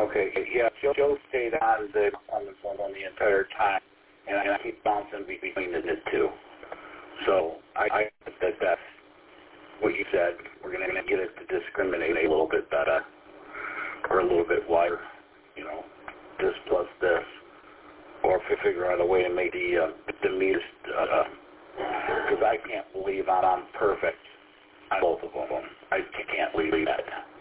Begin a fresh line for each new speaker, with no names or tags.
Okay, yeah, Joe stayed on the phone the entire time, and I keep bouncing between the two. So I think that's what you said. We're going to get it to discriminate a little bit better, or a little bit wider, this plus this, or if we figure out a way to make the meters, because I can't believe I'm perfect on both of them. I can't believe that.